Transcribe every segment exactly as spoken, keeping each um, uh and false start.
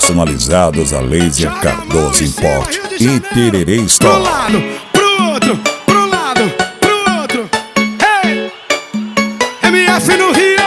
personalizados a laser Cardoso Import e Tererê Pro Store. lado, pro outro, pro lado, pro outro. Hey! M F no Rio.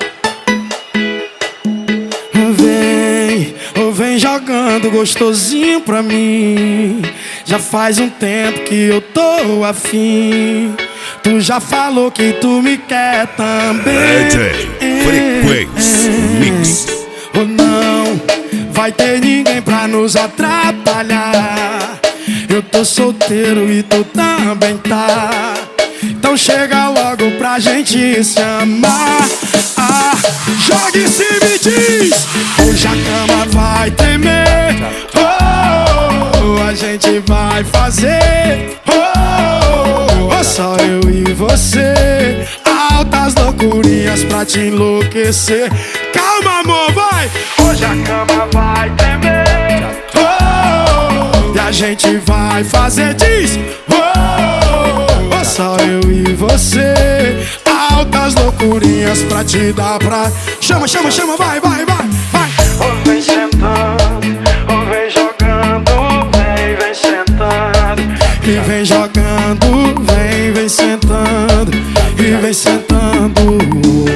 Vem, ou vem jogando gostosinho pra mim. Já faz um tempo que eu tô afim. Tu já falou que tu me quer também. Frequência Mix. Ou não vai ter ninguém pra nos atrapalhar. Eu tô solteiro e tu também tá. Então chega logo pra gente se amar. Ah, joga e se me diz. Hoje a cama vai tremer. Oh, a gente vai fazer. Oh, oh, só eu e você. Altas loucurinhas pra te enlouquecer. Calma, amor, vai. Hoje a cama vai tremer. Oh, e a gente vai fazer. Diz. Oh, oh, só eu e você. Altas loucurinhas pra te dar pra... Chama, chama, chama, vai, vai, vai, vai. Oh, vem sentando, oh, vem jogando, vem, vem sentando. E vem jogando, vem, vem sentando. E vem sentando.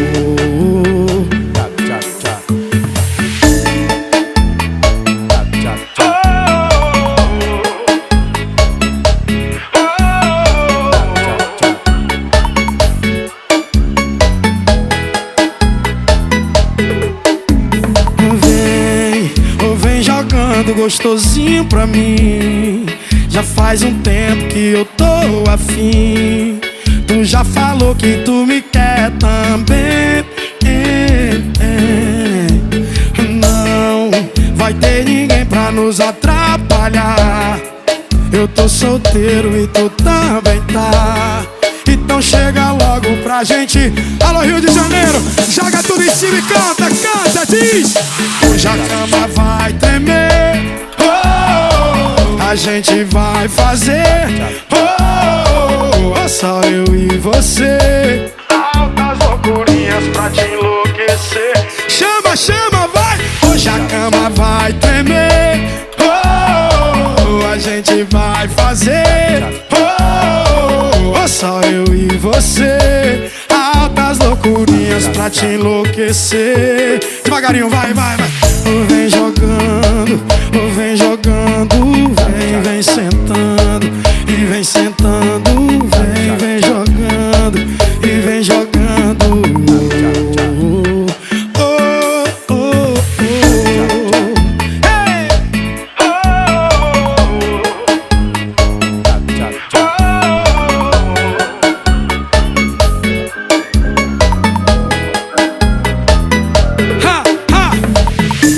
Vem, ou vem jogando gostosinho pra mim. Já faz um tempo que eu tô afim. Tu já falou que tu me quer também. É, é. Não vai ter ninguém pra nos atrapalhar. Eu tô solteiro e tu também tá. Então chega logo pra gente. Alô, Rio de Janeiro, joga tudo em cima e canta, canta, diz. Hoje a cama vai tremer. Oh, a gente vai fazer. Oh, oh, só eu e você. Altas loucurinhas pra te enlouquecer. Chama, chama, vai. Hoje a cama vai tremer. Oh, a gente vai fazer. Oh, oh, só eu e você. Altas loucurinhas pra te enlouquecer. Devagarinho, vai, vai, vai. Vem jogando, vem jogando, vem, vem sendo.